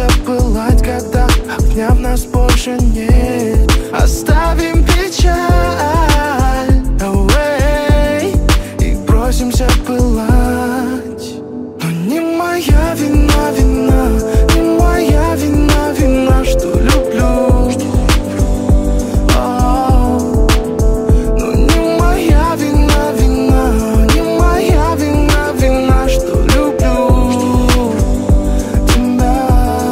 бросимся пылать, когда огня в нас больше нет. Оставим печаль away и бросимся пылать. Но не моя вина, вина, не моя вина, вина, что люблю. Но не моя вина, вина, не моя вина, вина, что люблю тебя.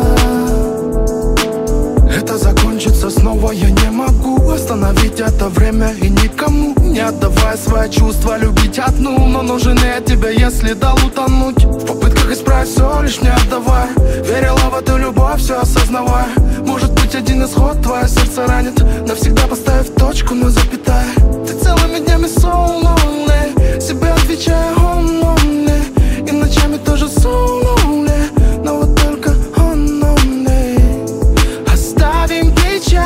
Это закончится снова, я не могу остановить это время и никому не отдавая свои чувства, любить одну. Но нужен я тебе, если дал утонуть в попытках исправить все, лишь не отдавая. Верила в эту любовь, все осознавая. Может быть, один исход твое сердце ранит, навсегда поставив точку на запятая. Ты целыми днями so lonely, себе отвечая он lonely, и ночами тоже so lonely, но вот только он lonely. Оставим печаль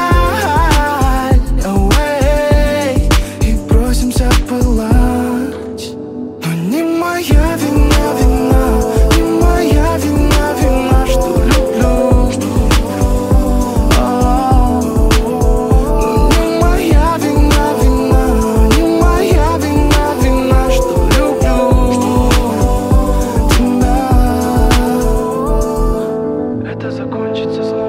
away и бросимся пылать. Но не моя вина, вина, не моя вина, вина, что люблю. Но не моя вина, вина, не моя вина, вина, что люблю тебя. Это закончится снова.